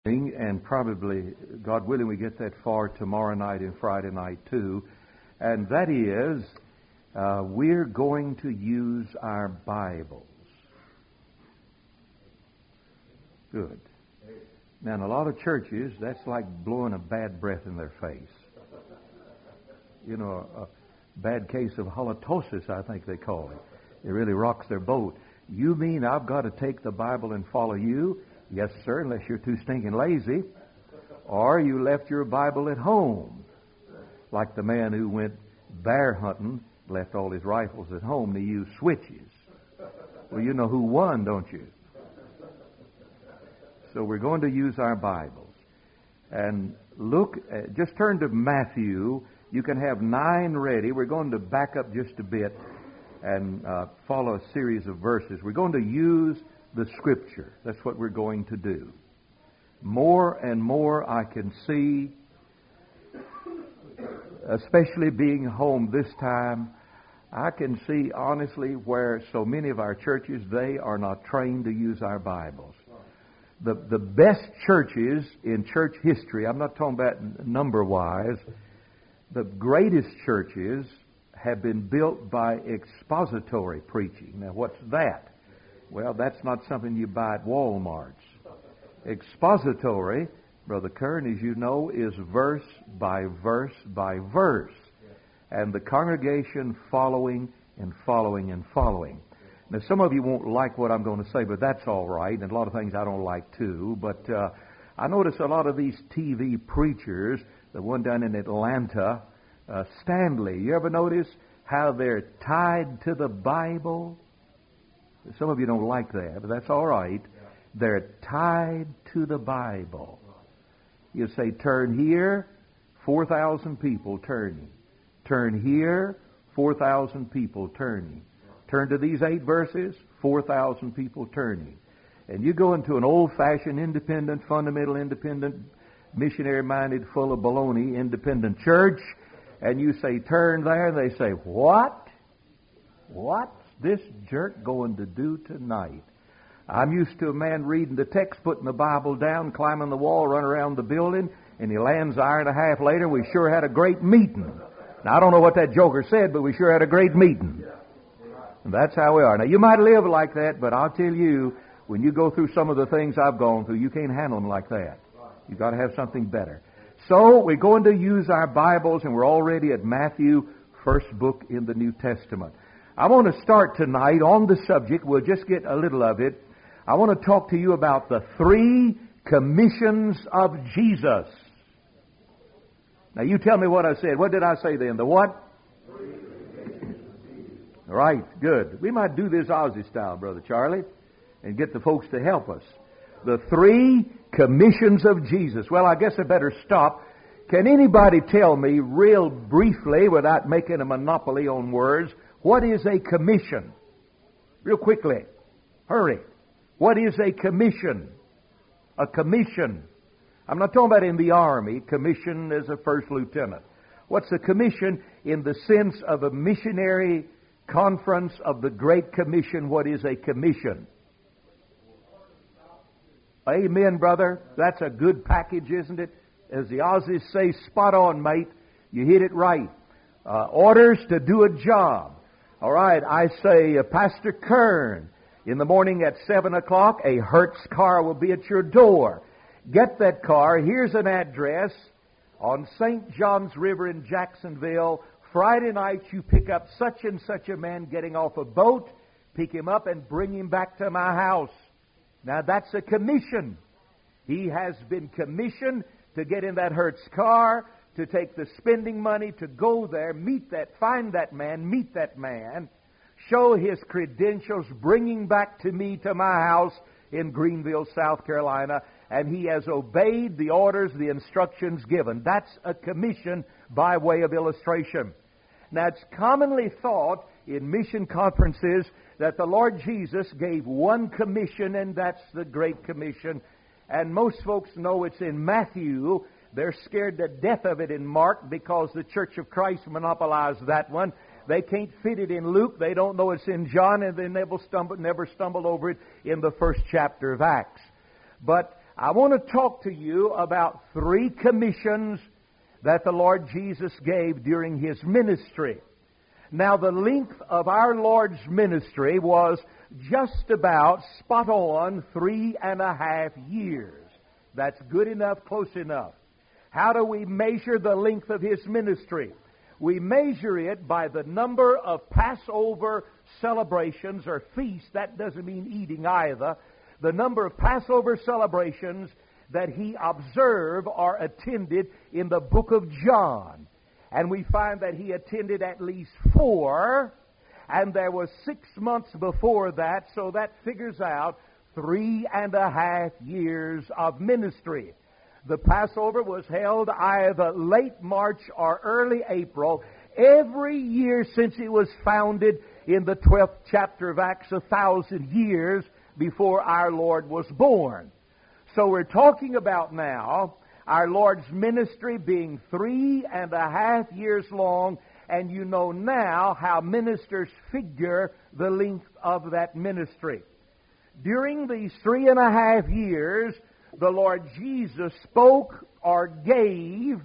And probably, God willing, we get that far tomorrow night and Friday night too. And that is, we're going to use our Bibles. Good. Now, in a lot of churches, that's like blowing a bad breath in their face. You know, a bad case of halitosis, I think they call it. It really rocks their boat. You mean I've got to take the Bible and follow you? Yes, sir, unless you're too stinking lazy. Or you left your Bible at home. Like the man who went bear hunting, left all his rifles at home to use switches. Well, you know who won, don't you? So we're going to use our Bibles. And look, just turn to Matthew. You can have 9 ready. We're going to back up just a bit and follow a series of verses. We're going to use the Scripture. That's what we're going to do. More and more I can see, especially being home this time, I can see honestly where so many of our churches, they are not trained to use our Bibles. The best churches in church history, I'm not talking about number-wise, the greatest churches have been built by expository preaching. Now, what's that? Well, that's not something you buy at Walmart's. Expository, Brother Kern, as you know, is verse by verse by verse. And the congregation following and following and following. Now, some of you won't like what I'm going to say, but that's all right. And a lot of things I don't like, too. But I notice a lot of these TV preachers, the one down in Atlanta, Stanley, you ever notice how they're tied to the Bible? Some of you don't like that, but that's all right. They're tied to the Bible. You say, turn here, 4,000 people turning. Turn here, 4,000 people turning. Turn to these 8 verses, 4,000 people turning. And you go into an old-fashioned, independent, fundamental, independent, missionary-minded, full of baloney, independent church, and you say, turn there, and they say, what? What's this jerk going to do tonight? I'm used to a man reading the text, putting the Bible down, climbing the wall, running around the building, and he lands an hour and a half later. We sure had a great meeting. Now, I don't know what that joker said, but we sure had a great meeting. And that's how we are. Now, you might live like that, but I'll tell you, when you go through some of the things I've gone through, you can't handle them like that. You've got to have something better. So, we're going to use our Bibles, and we're already at Matthew, first book in the New Testament. I want to start tonight on the subject. We'll just get a little of it. I want to talk to you about the 3 commissions of Jesus. Now, you tell me what I said. What did I say then? The what? Right, good. We might do this Aussie style, Brother Charlie, and get the folks to help us. The 3 commissions of Jesus. Well, I guess I better stop. Can anybody tell me real briefly, without making a monopoly on words, what is a commission? Real quickly. Hurry. What is a commission? A commission. I'm not talking about in the Army. Commission as a first lieutenant. What's a commission in the sense of a missionary conference of the Great Commission? What is a commission? Amen, brother. That's a good package, isn't it? As the Aussies say, spot on, mate. You hit it right. Orders to do a job. All right, I say, Pastor Kern, in the morning at 7 o'clock, a Hertz car will be at your door. Get that car. Here's an address on St. John's River in Jacksonville. Friday night, you pick up such and such a man getting off a boat, pick him up and bring him back to my house. Now, that's a commission. He has been commissioned to get in that Hertz car, to take the spending money, to go there, find that man, meet that man, show his credentials, bring him back to me to my house in Greenville, South Carolina, and he has obeyed the orders, the instructions given. That's a commission by way of illustration. Now, it's commonly thought in mission conferences that the Lord Jesus gave one commission, and that's the Great Commission. And most folks know it's in Matthew. They're scared to death of it in Mark because the Church of Christ monopolized that one. They can't fit it in Luke. They don't know it's in John, and they never stumbled over it in the first chapter of Acts. But I want to talk to you about 3 commissions that the Lord Jesus gave during His ministry. Now, the length of our Lord's ministry was just about spot on 3.5 years. That's good enough, close enough. How do we measure the length of His ministry? We measure it by the number of Passover celebrations or feasts. That doesn't mean eating either. The number of Passover celebrations that He observed or attended in the book of John. And we find that He attended at least 4, and there was 6 months before that, so that figures out 3.5 years of ministry. The Passover was held either late March or early April every year since it was founded in the 12th chapter of Acts, 1,000 years before our Lord was born. So we're talking about now our Lord's ministry being 3.5 years long, and you know now how ministers figure the length of that ministry. During these 3.5 years, the Lord Jesus spoke or gave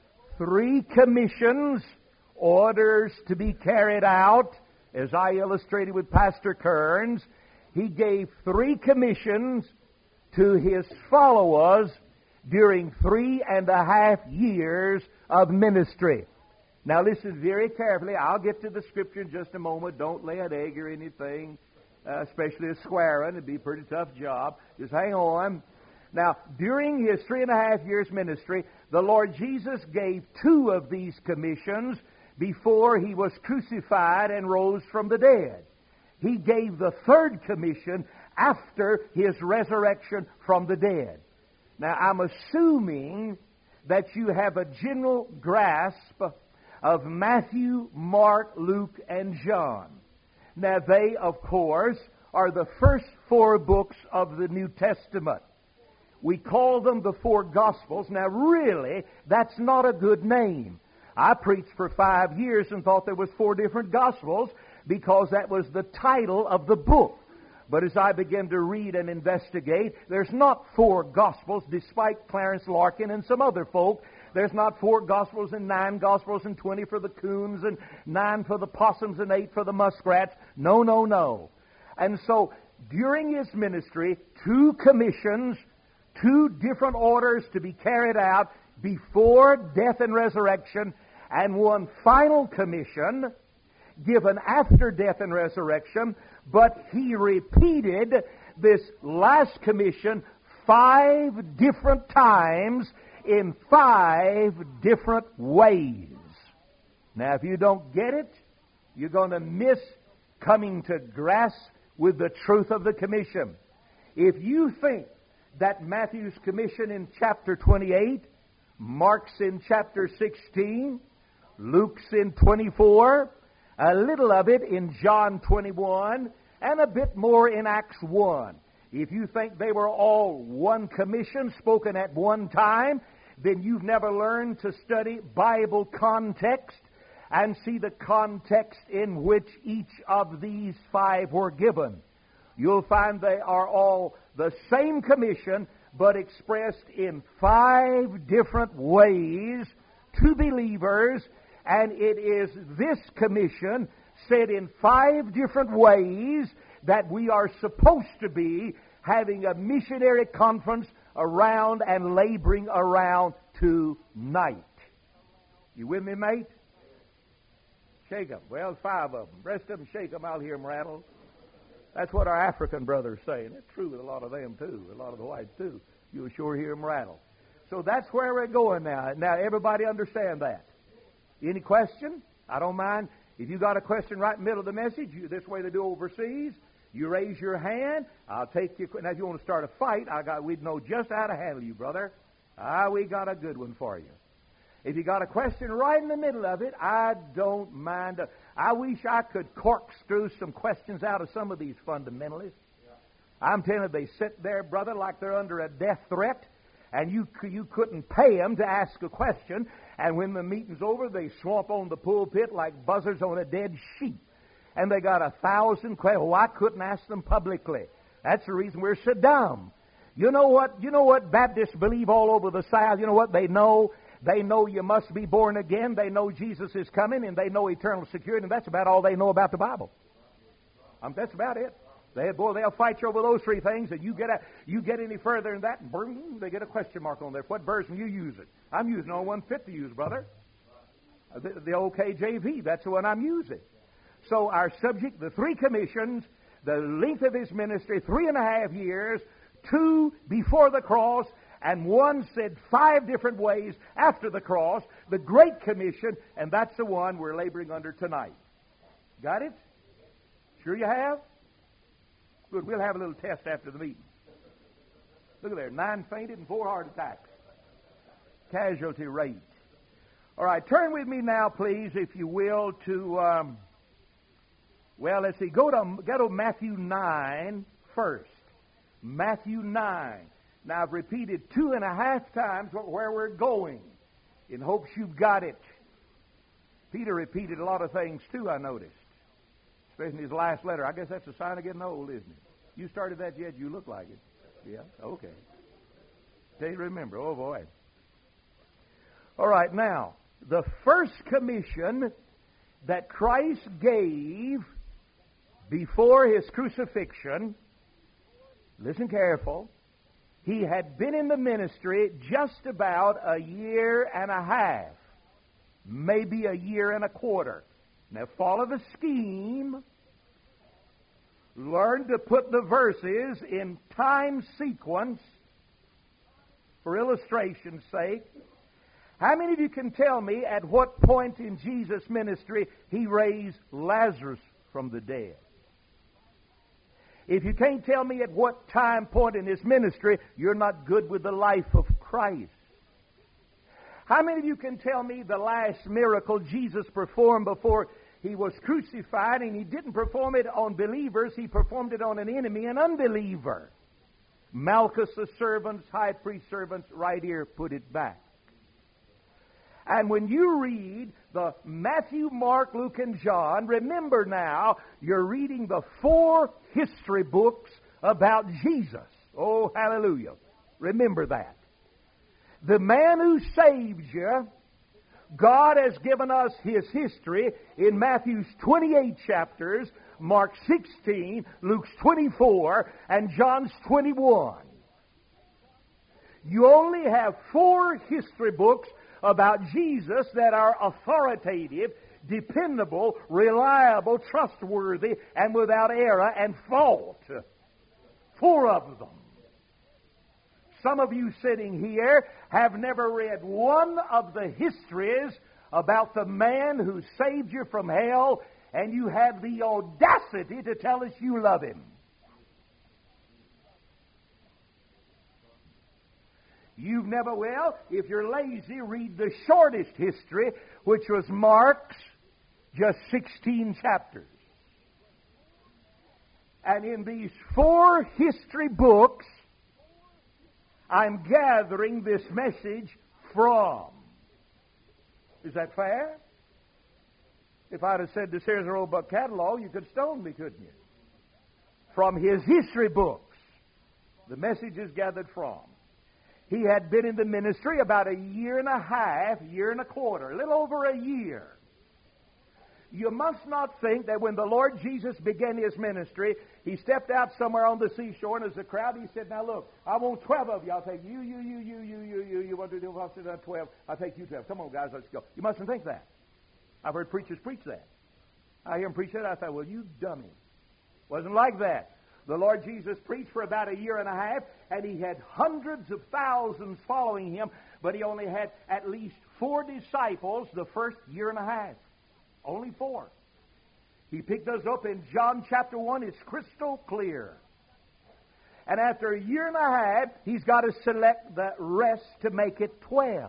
3 commissions, orders to be carried out, as I illustrated with Pastor Kearns. He gave 3 commissions to His followers during 3.5 years of ministry. Now listen very carefully. I'll get to the Scripture in just a moment. Don't lay an egg or anything, especially a square one. It'd be a pretty tough job. Just hang on. Now, during His 3.5 years ministry, the Lord Jesus gave 2 of these commissions before He was crucified and rose from the dead. He gave the 3rd commission after His resurrection from the dead. Now, I'm assuming that you have a general grasp of Matthew, Mark, Luke, and John. Now, they, of course, are the first 4 books of the New Testament. We call them the 4 Gospels. Now, really, that's not a good name. I preached for 5 years and thought there was 4 different Gospels because that was the title of the book. But as I began to read and investigate, there's not 4 Gospels, despite Clarence Larkin and some other folk. There's not 4 Gospels and 9 Gospels and 20 for the coons and 9 for the possums and 8 for the muskrats. No, no, no. And so, during His ministry, 2 commissions, 2 different orders to be carried out before death and resurrection, and 1 final commission given after death and resurrection. But He repeated this last commission 5 different times in 5 different ways. Now, if you don't get it, you're going to miss coming to grasp with the truth of the commission. If you think that Matthew's commission in chapter 28, Mark's in chapter 16, Luke's in 24, a little of it in John 21, and a bit more in Acts 1. If you think they were all 1 commission spoken at one time, then you've never learned to study Bible context and see the context in which each of these 5 were given. You'll find they are all the same commission, but expressed in 5 different ways to believers. And it is this commission, said in 5 different ways, that we are supposed to be having a missionary conference around and laboring around tonight. You with me, mate? Shake them. Well, 5 of them. Rest of them, shake them. I'll hear them rattle. That's what our African brothers say, and it's true with a lot of them, too. A lot of the whites, too. You'll sure hear them rattle. So that's where we're going now. Now, everybody understand that? Any question? I don't mind. If you got a question right in the middle of the message, this way they do overseas, you raise your hand. I'll take you. Now, if you want to start a fight, we'd know just how to handle you, brother. We got a good one for you. If you got a question right in the middle of it, I don't mind. I wish I could corkscrew some questions out of some of these fundamentalists. I'm telling you, they sit there, brother, like they're under a death threat, and you couldn't pay them to ask a question, and when the meeting's over, they swamp on the pulpit like buzzards on a dead sheep. And they got 1,000 questions. Oh, I couldn't ask them publicly. That's the reason we're so dumb. You know what Baptists believe all over the South? You know what they know? They know you must be born again. They know Jesus is coming, and they know eternal security, and that's about all they know about the Bible. That's about it. They'll fight you over those three things, and you get any further than that, and boom, they get a question mark on there. What version you using? I'm using the one fit to use, brother. The old KJV, that's the one I'm using. So our subject, the three commissions, the length of his ministry, 3.5 years, 2 before the cross, and 1 said 5 different ways after the cross, the Great Commission, and that's the one we're laboring under tonight. Got it? Sure you have? Good. We'll have a little test after the meeting. Look at there. 9 fainted and 4 heart attacks. Casualty rate. All right. Turn with me now, please, if you will, to, let's see. Go to Matthew 9 first. Matthew 9. Now, I've repeated 2.5 times where we're going in hopes you've got it. Peter repeated a lot of things, too, I noticed. Especially in his last letter. I guess that's a sign of getting old, isn't it? You started that yet? You look like it. Yeah? Okay. Tell you to remember. Oh, boy. All right, now, the first commission that Christ gave before his crucifixion, listen careful, he had been in the ministry just about 1.5 years, maybe 1.25 years. Now follow the scheme. Learn to put the verses in time sequence for illustration's sake. How many of you can tell me at what point in Jesus' ministry he raised Lazarus from the dead? If you can't tell me at what time point in his ministry, you're not good with the life of Christ. How many of you can tell me the last miracle Jesus performed before he was crucified, and he didn't perform it on believers, he performed it on an enemy, an unbeliever? Malchus, the servants, high priest servants, right here put it back. And when you read the Matthew, Mark, Luke, and John, remember now, you're reading the 4 history books about Jesus. Oh, hallelujah. Remember that. The man who saved you, God has given us his history in Matthew's 28 chapters, Mark 16, Luke's 24, and John's 21. You only have 4 history books about Jesus that are authoritative, dependable, reliable, trustworthy, and without error and fault. 4 of them. Some of you sitting here have never read one of the histories about the man who saved you from hell, and you have the audacity to tell us you love him. You've never, if you're lazy, read the shortest history, which was Mark's, just 16 chapters. And in these 4 history books, I'm gathering this message from. Is that fair? If I'd have said this here's a Roebuck catalog, you could stone me, couldn't you? From his history books, the message is gathered from. He had been in the ministry about 1.5 years, 1.25 years, a little over 1 year. You must not think that when the Lord Jesus began his ministry, he stepped out somewhere on the seashore, and as a crowd, he said, now look, I want 12 of you. I'll take you. You want to do 12? I'll take you 12. Come on, guys, let's go. You mustn't think that. I've heard preachers preach that. I hear them preach that. I thought, well, you dummy. Wasn't like that. The Lord Jesus preached for about 1.5 years, and he had hundreds of thousands following him, but he only had at least 4 disciples the first 1.5 years. Only 4. He picked those up in John chapter 1. It's crystal clear. And after 1.5 years, he's got to select the rest to make it 12.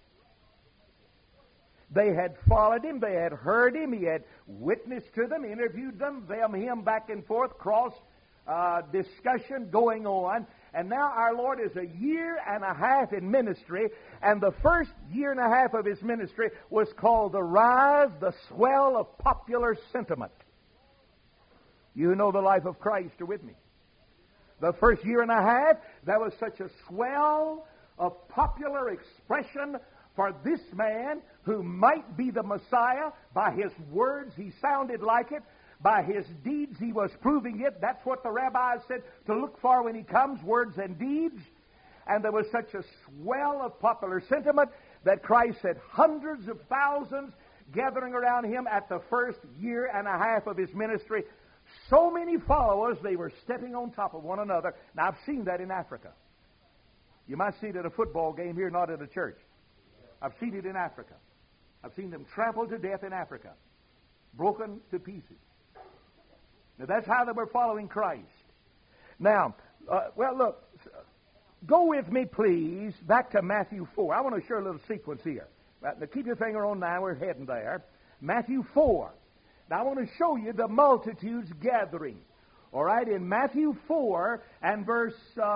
They had followed him. They had heard him. He had witnessed to them, interviewed them, him back and forth, cross discussion going on. And now our Lord is 1.5 years in ministry, and the first 1.5 years of his ministry was called the rise, the swell of popular sentiment. You know the life of Christ are with me. The first year and a half, there was such a swell of popular expression for this man who might be the Messiah. By his words, he sounded like it. By his deeds, he was proving it. That's what the rabbis said to look for when he comes, words and deeds. And there was such a swell of popular sentiment that Christ had hundreds of thousands gathering around him at the first year and a half of his ministry. So many followers, they were stepping on top of one another. Now, I've seen that in Africa. You might see it at a football game here, not at a church. I've seen it in Africa. I've seen them trampled to death in Africa, broken to pieces. Now, that's how they were following Christ. Now, look, go with me, please, back to Matthew 4. I want to show a little sequence here. Now, keep your finger on now. We're heading there. Matthew 4. Now, I want to show you the multitudes gathering. All right, in Matthew 4 and verse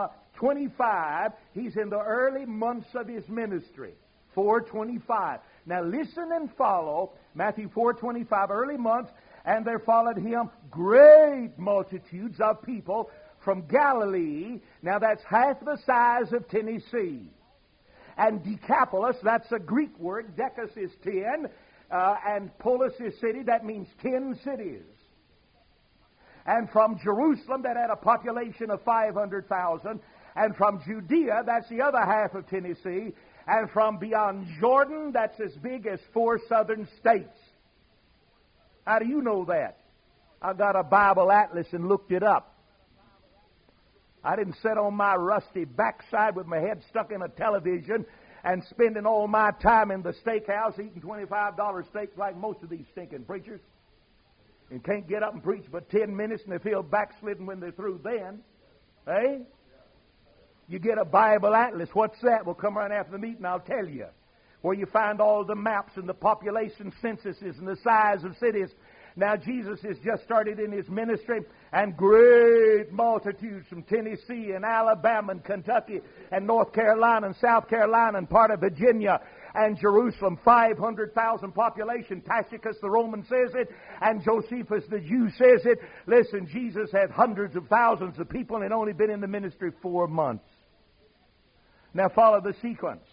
25, he's in the early months of his ministry. 4:25. Now, listen and follow. Matthew 4:25, early months, and there followed him great multitudes of people from Galilee. Now, that's half the size of Tennessee. And Decapolis, that's a Greek word. Decus is 10. And polis is city. That means 10 cities. And from Jerusalem, that had a population of 500,000. And from Judea, that's the other half of Tennessee. And from beyond Jordan, that's as big as 4 southern states. How do you know that? I got a Bible atlas and looked it up. I didn't sit on my rusty backside with my head stuck in a television and spending all my time in the steakhouse eating $25 steaks like most of these stinking preachers. And can't get up and preach but 10 minutes and they feel backslidden when they're through then. Hey? You get a Bible atlas. What's that? We'll come around after the meeting, I'll tell you. Where you find all the maps and the population censuses and the size of cities. Now, Jesus has just started in his ministry, and great multitudes from Tennessee and Alabama and Kentucky and North Carolina and South Carolina and part of Virginia and Jerusalem, 500,000 population. Tacitus the Roman says it, and Josephus the Jew says it. Listen, Jesus had hundreds of thousands of people and had only been in the ministry 4 months. Now follow the sequence.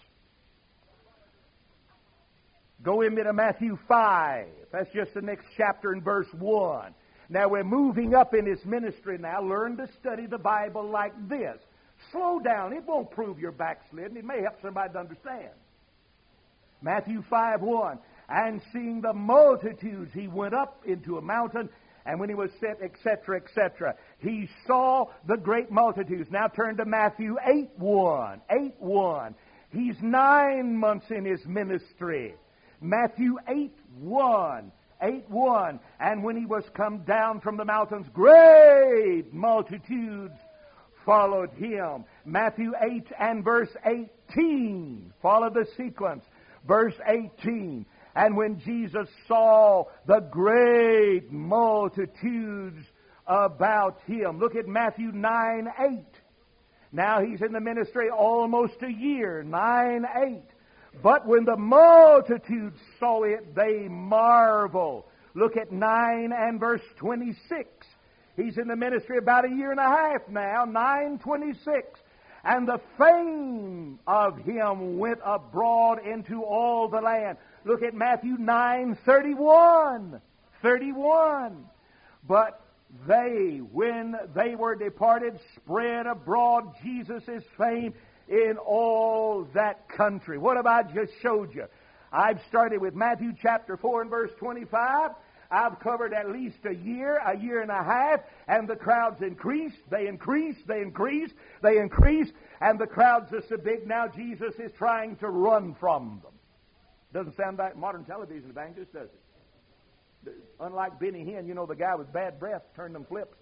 Go with me to Matthew 5. That's just the next chapter in verse 1. Now we're moving up in his ministry now. Learn to study the Bible like this. Slow down. It won't prove you're backslidden. It may help somebody to understand. Matthew 5:1. And seeing the multitudes, he went up into a mountain, and when he was set, etc., etc., he saw the great multitudes. Now turn to Matthew 8:1. 8:1. He's 9 months in his ministry. Matthew 8:1. 8:1. And when he was come down from the mountains, great multitudes followed him. Matthew 8 and verse 18. Follow the sequence. Verse 18. And when Jesus saw the great multitudes about him. Look at Matthew 9:8. Now he's in the ministry almost a year. 9:8. But when the multitudes saw it, they marveled. Look at 9 and verse 26. He's in the ministry about a year and a half now. 9:26. And the fame of him went abroad into all the land. Look at Matthew 9:31. 31. But they, when they were departed, spread abroad Jesus' fame in all that country. What have I just showed you? I've started with Matthew chapter 4 and verse 25. I've covered at least a year and a half, and the crowds increased, they increased, they increased, they increased, and the crowds are so big now Jesus is trying to run from them. Doesn't sound like modern television evangelist, does it? Unlike Benny Hinn, you know, the guy with bad breath turned them flips.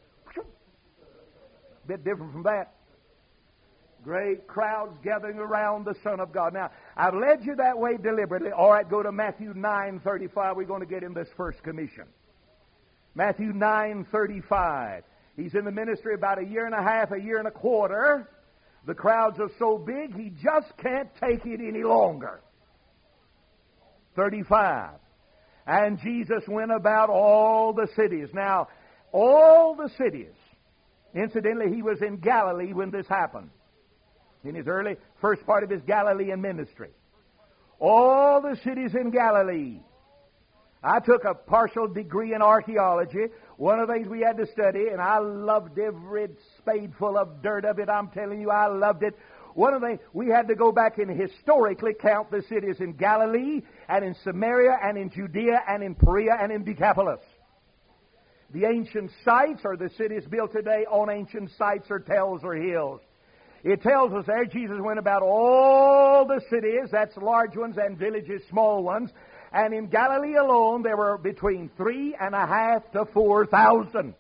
Bit different from that. Great crowds gathering around the Son of God. Now, I've led you that way deliberately. All right, go to Matthew 9:35. We're going to get in this first commission. Matthew 9:35. He's in the ministry about a year and a half, a year and a quarter. The crowds are so big, he just can't take it any longer. 35. And Jesus went about all the cities. Now, all the cities Incidentally, he was in Galilee when this happened, in his first part of his Galilean ministry. All the cities in Galilee. I took a partial degree in archaeology. One of the things we had to study, and I loved every spadeful of dirt of it. I'm telling you, I loved it. One of the things, we had to go back and historically count the cities in Galilee, and in Samaria, and in Judea, and in Perea, and in Decapolis. The ancient sites are the cities built today on ancient sites or tells or hills. It tells us there Jesus went about all the cities, that's large ones, and villages, small ones. And in Galilee alone, there were between 3,500 to 4,000.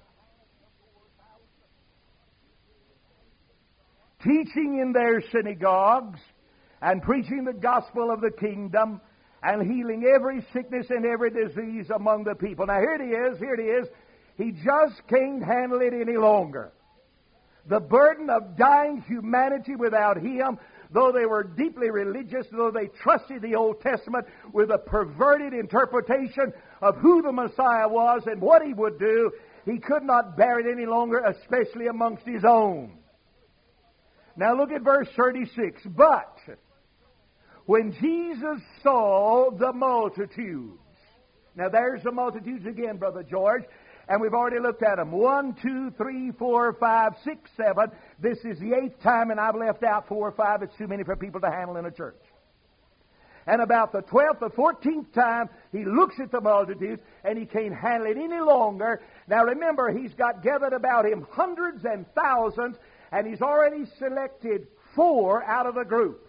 Teaching in their synagogues and preaching the gospel of the kingdom and healing every sickness and every disease among the people. Now here it is. He just can't handle it any longer. The burden of dying humanity without Him, though they were deeply religious, though they trusted the Old Testament with a perverted interpretation of who the Messiah was and what He would do, He could not bear it any longer, especially amongst His own. Now look at verse 36. But when Jesus saw the multitudes, now there's the multitudes again, Brother George, and we've already looked at them. 1, 2, 3, 4, 5, 6, 7. This is the 8th time, and I've left out 4 or 5. It's too many for people to handle in a church. And about the 12th or 14th time, he looks at the multitudes, and he can't handle it any longer. Now remember, he's got gathered about him hundreds and thousands, and he's already selected 4 out of the group.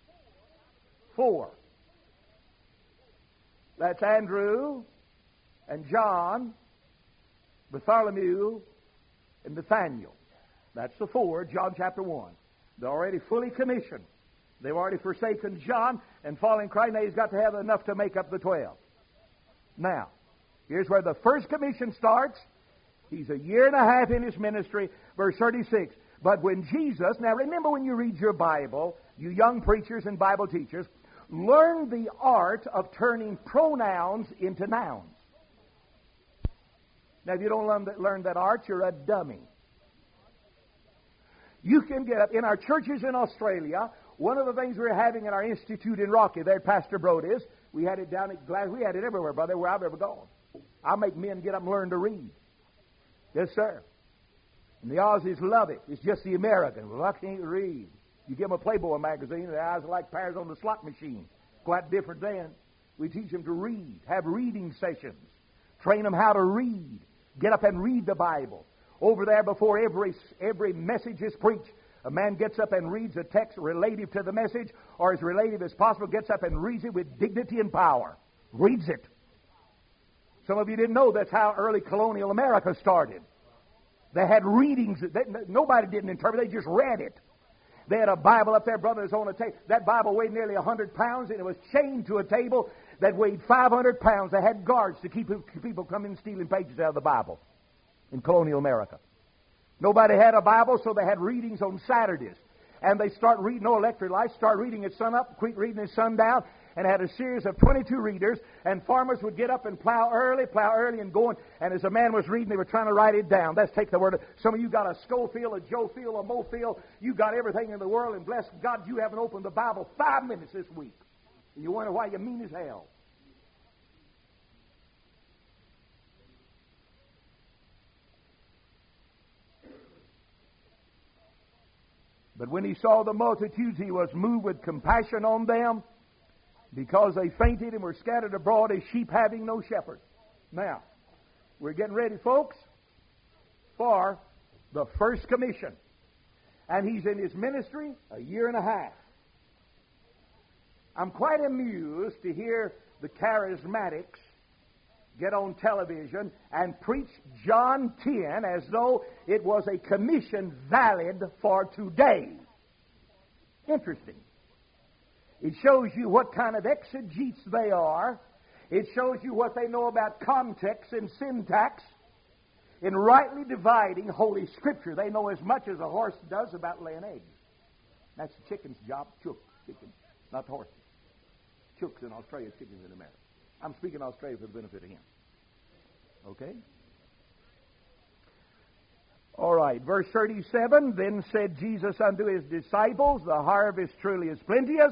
4. That's Andrew and John, Bartholomew, and Nathaniel. That's the 4, John chapter 1. They're already fully commissioned. They've already forsaken John and following Christ. Now he's got to have enough to make up the 12. Now, here's where the first commission starts. He's a year and a half in his ministry. Verse 36. But when Jesus, now remember when you read your Bible, you young preachers and Bible teachers, learn the art of turning pronouns into nouns. Now, if you don't learn that art, you're a dummy. You can get up. In our churches in Australia, one of the things we're having in our institute in Rocky, there Pastor Broad is, we had it down at Glasgow. We had it everywhere, brother, where I've ever gone. I make men get up and learn to read. Yes, sir. And the Aussies love it. It's just the American. Well, I can't read. You give them a Playboy magazine, their eyes are like pears on the slot machine. Quite different then. We teach them to read, have reading sessions, train them how to read. Get up and read the Bible. Over there before every message is preached, a man gets up and reads a text relative to the message, or as relative as possible, gets up and reads it with dignity and power. Reads it. Some of you didn't know that's how early colonial America started. They had readings. Nobody didn't interpret. They just read it. They had a Bible up there, brothers, on a table. That Bible weighed nearly 100 pounds, and it was chained to a table that weighed 500 pounds. They had guards to keep people coming stealing pages out of the Bible in colonial America. Nobody had a Bible, so they had readings on Saturdays. And they start reading, no electric lights, start reading at sun up, quit reading at sundown, and had a series of 22 readers, and farmers would get up and plow early and going, and as a man was reading, they were trying to write it down. Let's take the word. Some of you got a Schofield, a Joe Field, a Mofield. You got everything in the world, and bless God, you haven't opened the Bible 5 minutes this week. And you wonder why you're mean as hell. But when he saw the multitudes, he was moved with compassion on them, because they fainted and were scattered abroad as sheep having no shepherd. Now, we're getting ready, folks, for the first commission. And he's in his ministry a year and a half. I'm quite amused to hear the charismatics get on television and preach John 10 as though it was a commission valid for today. Interesting. It shows you what kind of exegetes they are. It shows you what they know about context and syntax. In rightly dividing Holy Scripture, they know as much as a horse does about laying eggs. That's the chicken's job. Chook, chicken, not the horse. Chooks in Australia, chickens in America. I'm speaking Australia for the benefit of him. Okay? All right, verse 37, then said Jesus unto his disciples, the harvest truly is plenteous,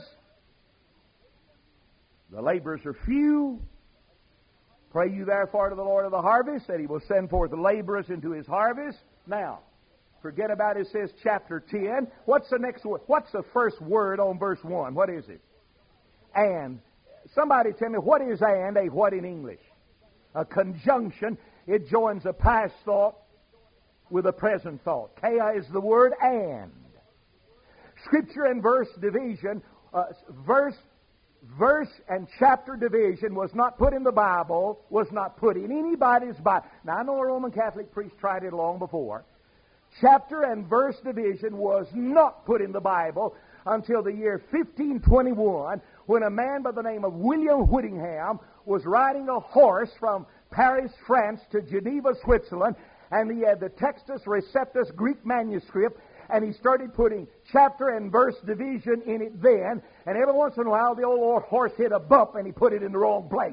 the laborers are few. Pray you therefore to the Lord of the harvest, that he will send forth the laborers into his harvest. Now, forget about it, says chapter 10. What's the next word? What's the first word on verse 1? What is it? And. Somebody tell me, what is and a what in English? A conjunction. It joins a past thought with a present thought. Kea is the word and. Scripture and verse division, verse and chapter division was not put in the Bible, was not put in anybody's Bible. Now, I know a Roman Catholic priest tried it long before. Chapter and verse division was not put in the Bible until the year 1521, when a man by the name of William Whittingham was riding a horse from Paris, France to Geneva, Switzerland, and he had the Textus Receptus Greek manuscript, and he started putting chapter and verse division in it then, and every once in a while the old horse hit a bump and he put it in the wrong place.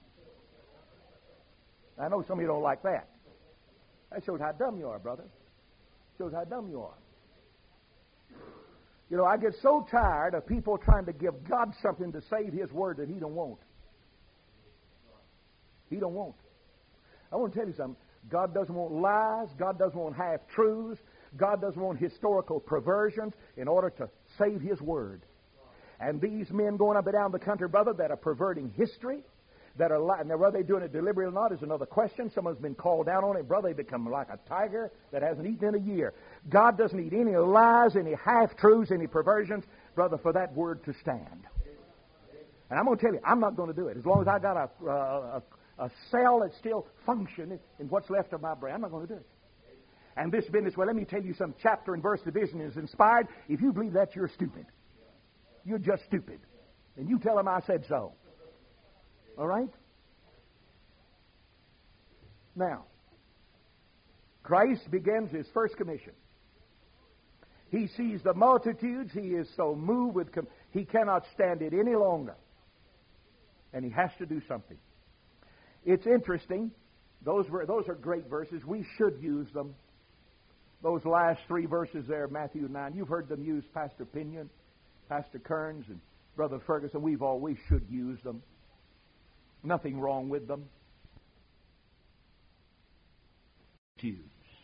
I know some of you don't like that. That shows how dumb you are, brother. Shows how dumb you are. You know, I get so tired of people trying to give God something to save His Word that He don't want. He don't want. I want to tell you something. God doesn't want lies. God doesn't want half-truths. God doesn't want historical perversions in order to save His Word. And these men going up and down the country, brother, that are perverting history, that are lying. Now, whether they're doing it deliberately or not is another question. Someone's been called down on it. Brother, they become like a tiger that hasn't eaten in a year. God doesn't need any lies, any half-truths, any perversions, brother, for that Word to stand. And I'm going to tell you, I'm not going to do it. As long as I got a cell that's still functioning in what's left of my brain, I'm not going to do it. And this business, well, let me tell you, some chapter and verse division is inspired. If you believe that, you're stupid. You're just stupid. And you tell them I said so. All right? Now, Christ begins His first commission. He sees the multitudes. He is so moved with he cannot stand it any longer. And He has to do something. It's interesting. Those are great verses. We should use them. Those last three verses there, Matthew 9. You've heard them used, Pastor Pinion, Pastor Kearns, and Brother Ferguson. We should use them. Nothing wrong with them. He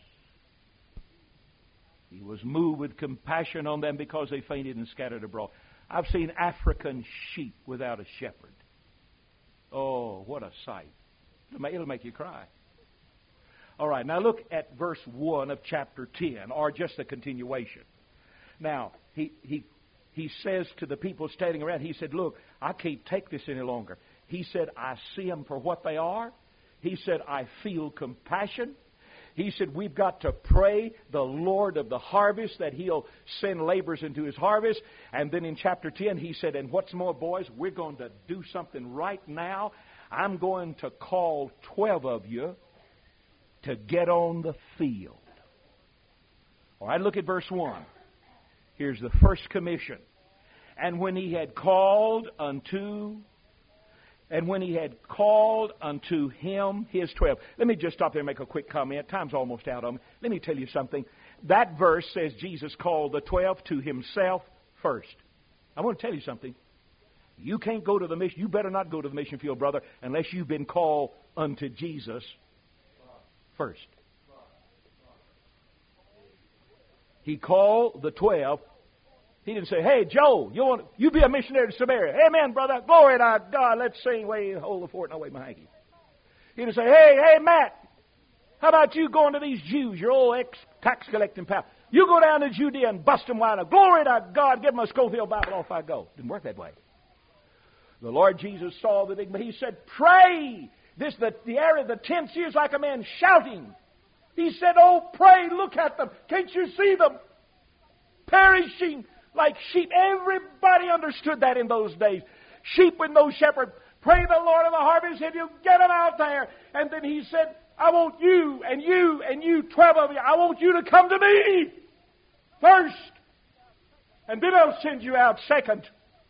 was moved with compassion on them because they fainted and scattered abroad. I've seen African sheep without a shepherd. Oh, what a sight. It'll make you cry. All right, now look at verse 1 of chapter 10, or just a continuation. Now, he says to the people standing around, he said, look, I can't take this any longer. He said, I see them for what they are. He said, I feel compassion. He said, we've got to pray the Lord of the harvest that He'll send laborers into His harvest. And then in chapter 10, he said, and what's more, boys, we're going to do something right now. I'm going to call 12 of you to get on the field. All right, look at verse 1. Here's the first commission. And when He had called unto Him His 12. Let me just stop there and make a quick comment. Time's almost out on me. Let me tell you something. That verse says Jesus called the 12 to Himself first. I want to tell you something. You can't go to the mission. You better not go to the mission field, brother, unless you've been called unto Jesus first. He called the 12. He didn't say, hey, Joe, you be a missionary to Samaria. Amen, brother. Glory to God. Let's sing. Hold the fort and I'll wave my hanky. He didn't say, hey, Matt, how about you going to these Jews, your old ex-tax collecting pal? You go down to Judea and bust them wide up. Glory to God. Give them a Schofield Bible. Off I go. Didn't work that way. The Lord Jesus saw the enigma. He said, pray. The area, the tent seems like a man shouting. He said, oh, pray, look at them. Can't you see them? Perishing like sheep. Everybody understood that in those days. Sheep with no shepherd. Pray the Lord of the harvest if you get them out there. And then He said, I want you and you and you, 12 of you, I want you to come to me first. And then I'll send you out second.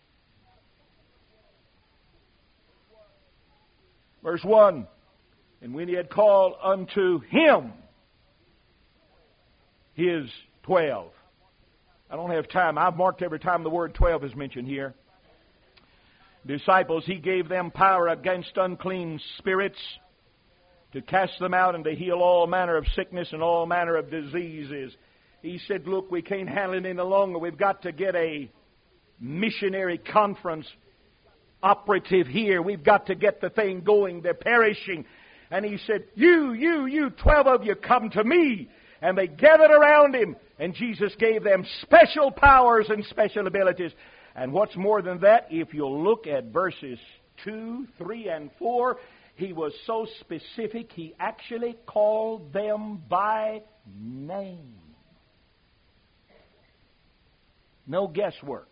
Verse 1, and when He had called unto Him His 12. I don't have time. I've marked every time the word 12 is mentioned here. Disciples, He gave them power against unclean spirits to cast them out and to heal all manner of sickness and all manner of diseases. He said, look, we can't handle it any longer. We've got to get a missionary conference operative here. We've got to get the thing going. They're perishing. And He said, you, 12 of you, come to me. And they gathered around Him. And Jesus gave them special powers and special abilities. And what's more than that, if you'll look at verses 2, 3, and 4, He was so specific, He actually called them by name. No guesswork.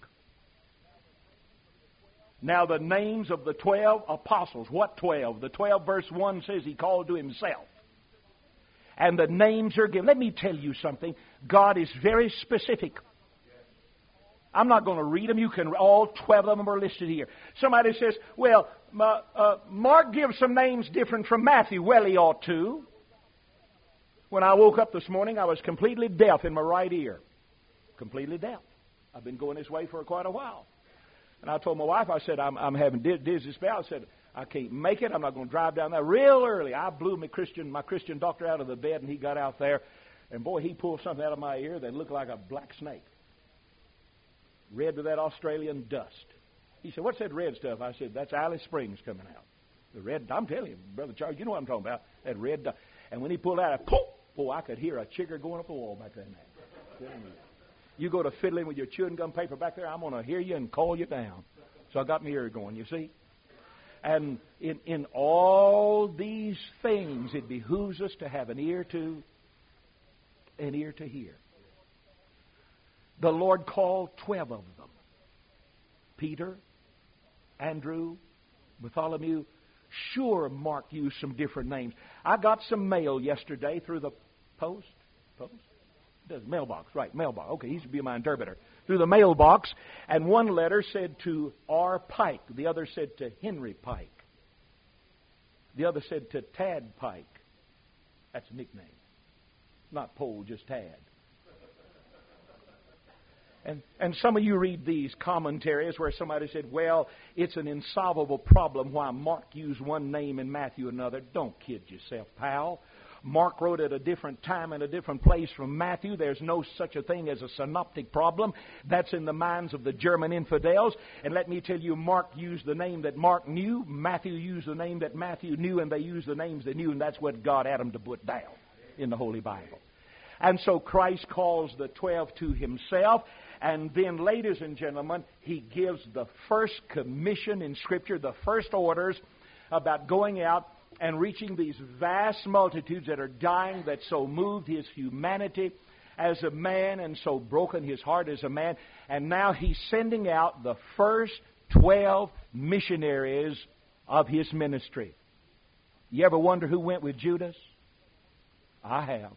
Now the names of the 12 apostles. What 12? The 12 verse 1 says He called to Himself. And the names are given. Let me tell you something. God is very specific. I'm not going to read them. You can. All 12 of them are listed here. Somebody says, well, Mark gives some names different from Matthew. Well, he ought to. When I woke up this morning, I was completely deaf in my right ear. Completely deaf. I've been going this way for quite a while. And I told my wife, I said, I'm having dizzy spell. I said, I can't make it. I'm not going to drive down there real early. I blew my Christian doctor out of the bed, and he got out there. And boy, he pulled something out of my ear that looked like a black snake. Red with that Australian dust. He said, what's that red stuff? I said, that's Alice Springs coming out. The red, I'm telling you, Brother Charles, you know what I'm talking about. That red dust. And when he pulled out, I could hear a chigger going up the wall back there. You go to fiddling with your chewing gum paper back there, I'm going to hear you and call you down. So I got my ear going, you see. And in all these things, it behooves us to have an ear to hear. The Lord called 12 of them. Peter, Andrew, Bartholomew. Sure, Mark used some different names. I got some mail yesterday through the post. Mailbox, right, mailbox. Okay, he used to be my interpreter. Through the mailbox, and one letter said to R. Pike. The other said to Henry Pike. The other said to Tad Pike. That's a nickname. Not Pole, just Tad. And some of you read these commentaries where somebody said, well, it's an insolvable problem why Mark used one name and Matthew another. Don't kid yourself, pal. Mark wrote at a different time and a different place from Matthew. There's no such a thing as a synoptic problem. That's in the minds of the German infidels. And let me tell you, Mark used the name that Mark knew. Matthew used the name that Matthew knew. And they used the names they knew. And that's what God had them to put down in the Holy Bible. And so Christ calls the 12 to Himself. And then, ladies and gentlemen, He gives the first commission in Scripture, the first orders about going out and reaching these vast multitudes that are dying, that so moved His humanity as a man and so broken His heart as a man. And now He's sending out the first 12 missionaries of His ministry. You ever wonder who went with Judas? I have.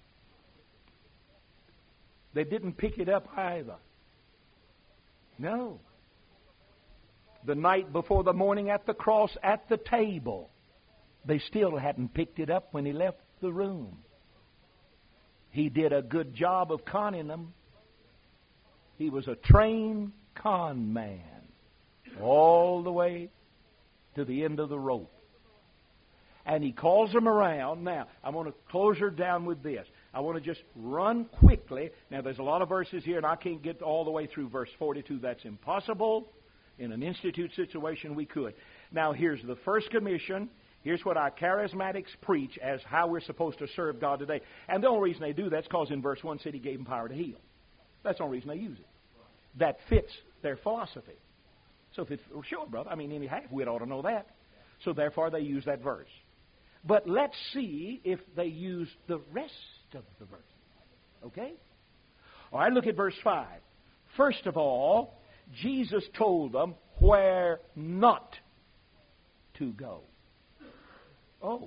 They didn't pick it up either. No. The night before the morning at the cross, at the table, they still hadn't picked it up when He left the room. He did a good job of conning them. He was a trained con man all the way to the end of the rope. And He calls them around. Now, I want to close her down with this. I want to just run quickly. Now, there's a lot of verses here, and I can't get all the way through verse 42. That's impossible. In an institute situation, we could. Now, here's the first commission. Here's what our charismatics preach as how we're supposed to serve God today. And the only reason they do that is because in verse 1 said He gave them power to heal. That's the only reason they use it. That fits their philosophy. So if it's, sure, brother, I mean, any half-wit ought to know that. So therefore, they use that verse. But let's see if they use the rest of the verse. Okay? All right, look at verse 5. First of all, Jesus told them where not to go. Oh.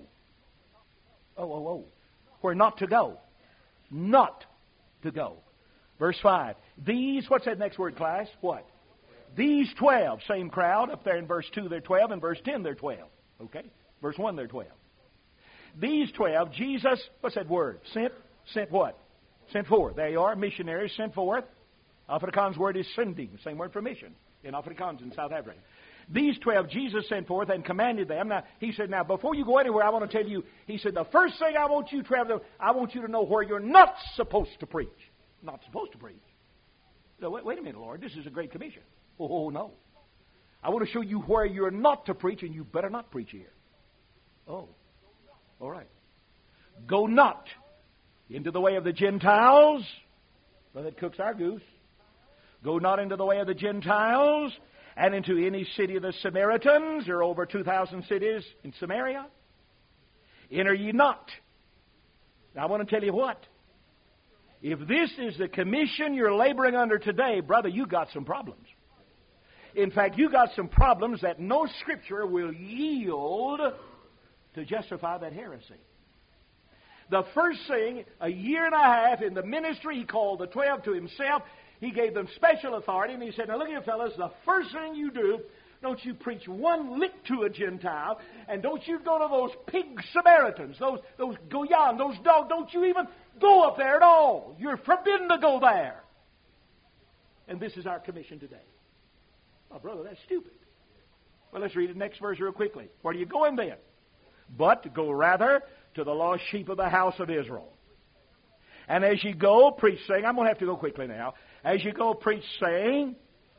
Where not to go. Not to go. Verse 5. These, what's that next word, class? What? These 12. Same crowd. Up there in verse 2, they're 12. In verse 10, they're 12. Okay? Verse 1, they're 12. These 12, Jesus, what's that word? Sent what? Sent forth. There you are, missionaries sent forth. Afrikaans word is sending, same word for mission in Afrikaans in South Africa. These 12 Jesus sent forth and commanded them. Now, he said, now, before you go anywhere, I want to tell you, he said, the first thing I want you, 12, I want you to know where you're not supposed to preach. Not supposed to preach. So, wait a minute, Lord, this is a great commission. Oh, no. I want to show you where you're not to preach, and you better not preach here. Oh, all right. Go not into the way of the Gentiles. Well, that cooks our goose. Go not into the way of the Gentiles, and into any city of the Samaritans. There are over 2,000 cities in Samaria. Enter ye not. Now, I want to tell you what. If this is the commission you're laboring under today, brother, you got some problems. In fact, you got some problems that no Scripture will yield to justify that heresy. The first thing, a year and a half in the ministry, he called the 12 to himself. He gave them special authority, and he said, now look here, fellas, the first thing you do, don't you preach one lick to a Gentile, and don't you go to those pig Samaritans, those Goyan, those dogs, don't you even go up there at all. You're forbidden to go there. And this is our commission today. Oh, brother, that's stupid. Well, let's read the next verse real quickly. Where do you go in then? But go rather to the lost sheep of the house of Israel. And as you go, preach, saying, I'm going to have to go quickly now. As you go, preach, saying,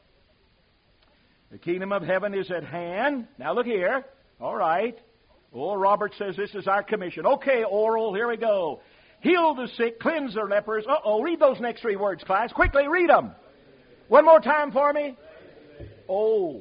the kingdom of heaven is at hand. Now look here. All right. Oh, Robert says this is our commission. Okay, Oral, here we go. Heal the sick, cleanse the lepers. Uh-oh, read those next three words, class. Quickly, read them. One more time for me. Oh,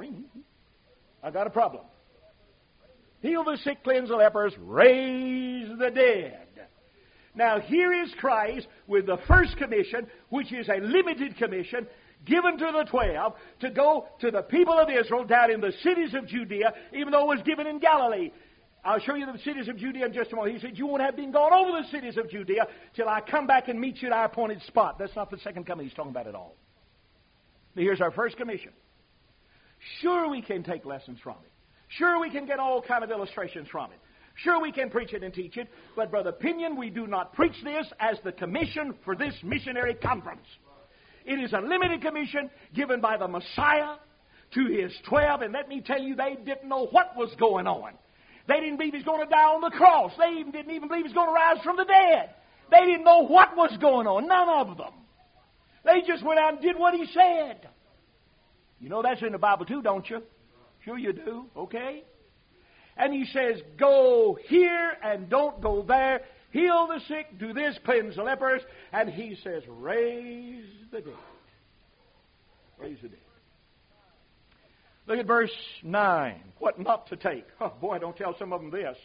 I got a problem. Heal the sick, cleanse the lepers, raise the dead. Now, here is Christ with the first commission, which is a limited commission, given to the 12 to go to the people of Israel down in the cities of Judea, even though it was given in Galilee. I'll show you the cities of Judea in just a moment. He said, you won't have been gone over the cities of Judea till I come back and meet you at our appointed spot. That's not the second coming he's talking about at all. Now, here's our first commission. Sure, we can take lessons from it. Sure, we can get all kind of illustrations from it. Sure, we can preach it and teach it. But, Brother Pinion, we do not preach this as the commission for this missionary conference. It is a limited commission given by the Messiah to His 12. And let me tell you, they didn't know what was going on. They didn't believe He's going to die on the cross. They didn't even believe He's going to rise from the dead. They didn't know what was going on. None of them. They just went out and did what He said. You know that's in the Bible too, don't you? Sure you do. Okay? And He says, go here and don't go there. Heal the sick, do this, cleanse the lepers. And He says, raise the dead. Raise the dead. Look at verse 9. What not to take. Oh, boy, don't tell some of them this.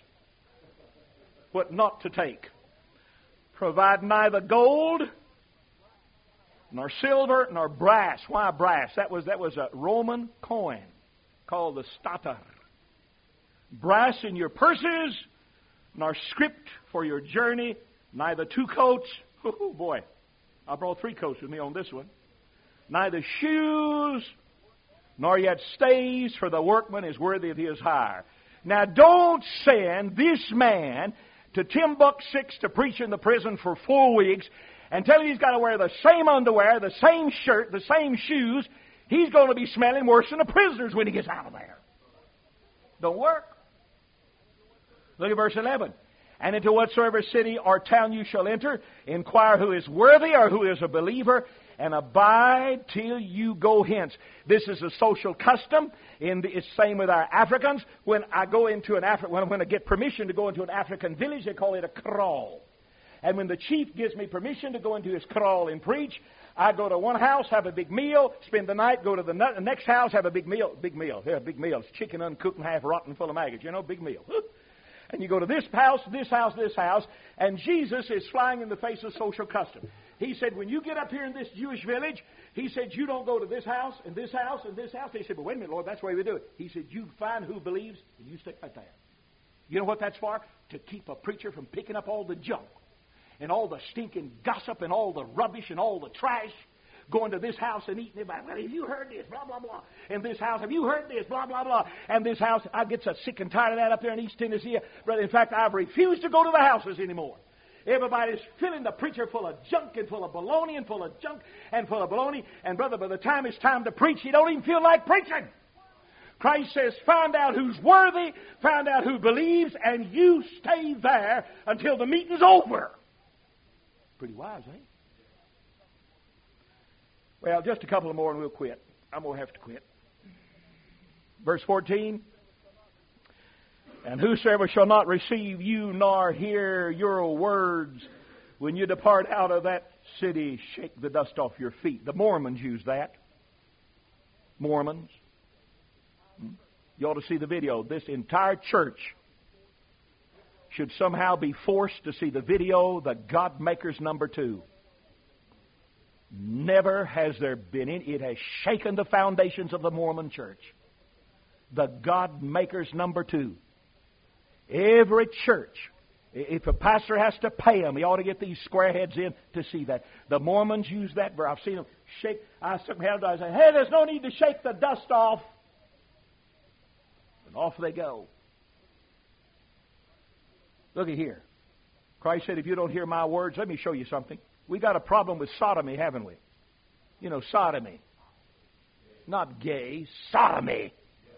What not to take. Provide neither gold, nor silver, nor brass. Why brass? That was a Roman coin called the stater. Brass in your purses, nor script for your journey, neither two coats. Oh, boy, I brought 3 coats with me on this one. Neither shoes, nor yet stays, for the workman is worthy of his hire. Now, don't send this man to Timbuk 6 to preach in the prison for 4 weeks and tell him he's got to wear the same underwear, the same shirt, the same shoes. He's going to be smelling worse than the prisoners when he gets out of there. Don't work. Look at verse 11. And into whatsoever city or town you shall enter, inquire who is worthy or who is a believer, and abide till you go hence. This is a social custom. It's the same with our Africans. When I go into when I get permission to go into an African village, they call it a kraal. And when the chief gives me permission to go into his kraal and preach, I go to one house, have a big meal, spend the night, go to the next house, have a big meal. Big meal. Yeah, big meal. It's chicken uncooked and half rotten, full of maggots. You know, big meal. And you go to this house, this house, this house, and Jesus is flying in the face of social custom. He said, when you get up here in this Jewish village, He said, you don't go to this house, and this house, and this house. They said, but wait a minute, Lord, that's the way we do it. He said, you find who believes, and you stick right there. You know what that's for? To keep a preacher from picking up all the junk, and all the stinking gossip, and all the rubbish, and all the trash. Going to this house and eating it. Well, have you heard this? Blah, blah, blah. And this house, have you heard this? Blah, blah, blah. And this house, I get so sick and tired of that up there in East Tennessee. Brother, in fact, I've refused to go to the houses anymore. Everybody's filling the preacher full of junk and full of baloney and full of junk and full of baloney. And brother, by the time it's time to preach, you don't even feel like preaching. Christ says, find out who's worthy, find out who believes, and you stay there until the meeting's over. Pretty wise, eh? Well, just a couple of more and we'll quit. I'm going to have to quit. Verse 14. And whosoever shall not receive you nor hear your words, when you depart out of that city, shake the dust off your feet. The Mormons use that. Mormons. You ought to see the video. This entire church should somehow be forced to see the video, The God Makers #2. Never has there been any. It has shaken the foundations of the Mormon church. The God Makers #2. Every church, if a pastor has to pay them, he ought to get these squareheads in to see that. The Mormons use that verse. I've seen them shake. I say, hey, there's no need to shake the dust off. And off they go. Look at here. Christ said, if you don't hear my words, let me show you something. We got a problem with sodomy, haven't we? You know, sodomy. Not gay, sodomy.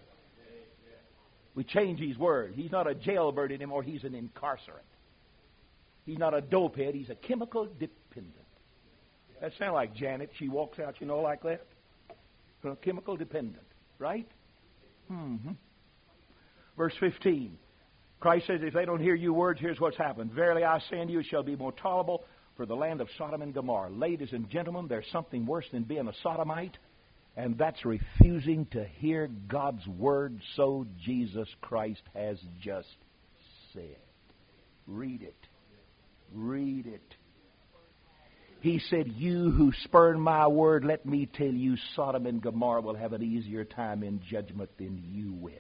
We change these words. He's not a jailbird anymore. He's an incarcerate. He's not a dopehead. He's a chemical dependent. That sounds like Janet. She walks out, you know, like that. Chemical dependent. Right? Mm-hmm. Verse 15. Christ says, if they don't hear you words, here's what's happened. Verily I say unto you, it shall be more tolerable for the land of Sodom and Gomorrah. Ladies and gentlemen, there's something worse than being a sodomite, and that's refusing to hear God's word, so Jesus Christ has just said. Read it. Read it. He said, you who spurn my word, let me tell you, Sodom and Gomorrah will have an easier time in judgment than you will.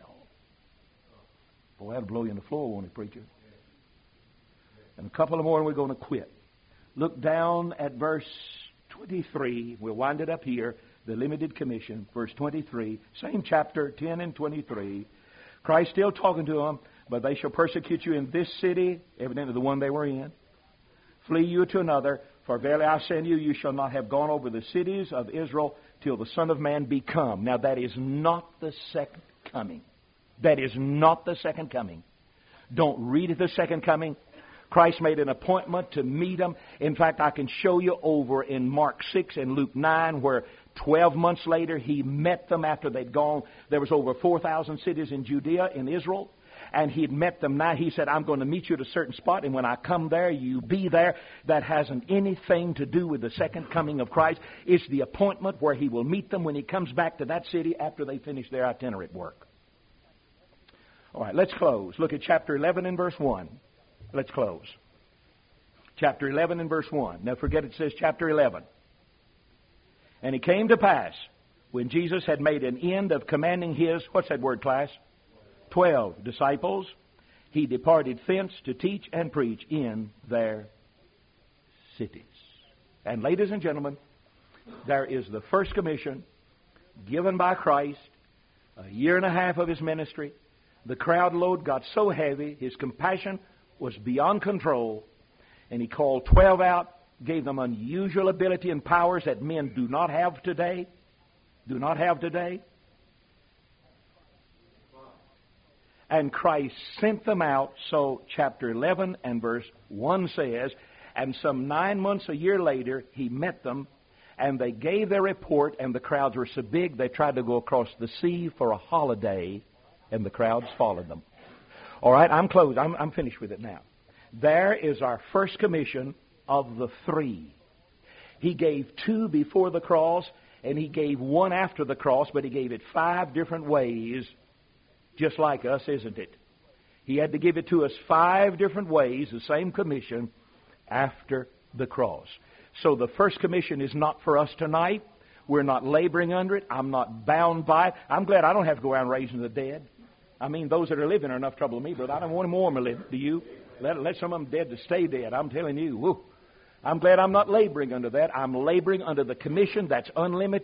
Boy, that'll blow you on the floor, won't it, preacher? And a couple of more and we're going to quit. Look down at verse 23. We'll wind it up here. The limited commission, verse 23. Same chapter, 10 and 23. Christ still talking to them. But they shall persecute you in this city, evidently the one they were in. Flee you to another. For verily I say unto you, you shall not have gone over the cities of Israel till the Son of Man be come. Now that is not the second coming. That is not the second coming. Don't read of the second coming. Christ made an appointment to meet them. In fact, I can show you over in Mark 6 and Luke 9 where 12 months later He met them after they'd gone. There was over 4,000 cities in Judea, in Israel. And He'd met them. Now He said, I'm going to meet you at a certain spot, and when I come there, you be there. That hasn't anything to do with the second coming of Christ. It's the appointment where He will meet them when He comes back to that city after they finish their itinerant work. All right, let's close. Look at chapter 11 and verse 1. Let's close. Chapter 11 and verse 1. Now forget it says chapter 11. And it came to pass, when Jesus had made an end of commanding His, what's that word, class? 12 disciples, He departed thence to teach and preach in their cities. And ladies and gentlemen, there is the first commission given by Christ, a year and a half of His ministry. The crowd load got so heavy, His compassion was beyond control, and He called 12 out, gave them unusual ability and powers that men do not have today. Do not have today. And Christ sent them out, so chapter 11 and verse 1 says, and some 9 months, a year later, He met them, and they gave their report, and the crowds were so big they tried to go across the sea for a holiday, and the crowds followed them. All right, I'm closed. I'm finished with it now. There is our first commission of the 3. He gave 2 before the cross, and He gave 1 after the cross, but He gave it 5 different ways, just like us, isn't it? He had to give it to us 5 different ways, the same commission, after the cross. So the first commission is not for us tonight. We're not laboring under it. I'm not bound by it. I'm glad I don't have to go around raising the dead. I mean, those that are living are enough trouble with me, brother. I don't want more of them to live. Do you? Let some of them dead to stay dead. I'm telling you. Woo. I'm glad I'm not laboring under that. I'm laboring under the commission that's unlimited.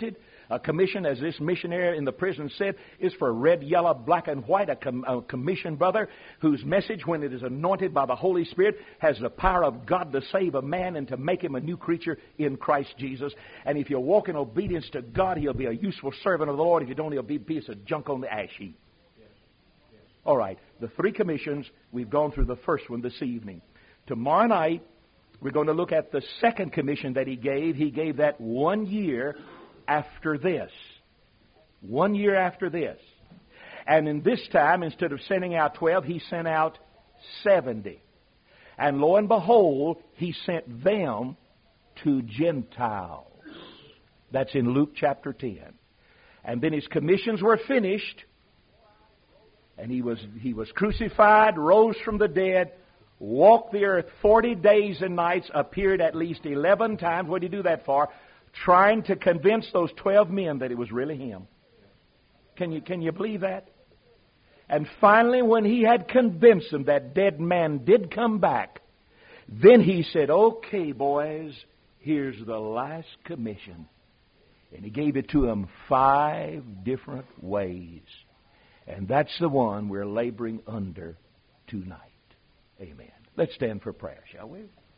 A commission, as this missionary in the prison said, is for red, yellow, black, and white. A commission, brother, whose message, when it is anointed by the Holy Spirit, has the power of God to save a man and to make him a new creature in Christ Jesus. And if you walk in obedience to God, He'll be a useful servant of the Lord. If you don't, He'll be a piece of junk on the ash heap. All right, the three commissions, we've gone through the first one this evening. Tomorrow night, we're going to look at the second commission that He gave. He gave that 1 year after this. 1 year after this. And in this time, instead of sending out 12, He sent out 70. And lo and behold, He sent them to Gentiles. That's in Luke chapter 10. And then His commissions were finished. And He was crucified, rose from the dead, walked the earth 40 days and nights, appeared at least 11 times. What did He do that for? Trying to convince those 12 men that it was really Him. Can you believe that? And finally, when He had convinced them that dead man did come back, then He said, "Okay, boys, here's the last commission." And He gave it to them 5 different ways. And that's the one we're laboring under tonight. Amen. Let's stand for prayer, shall we?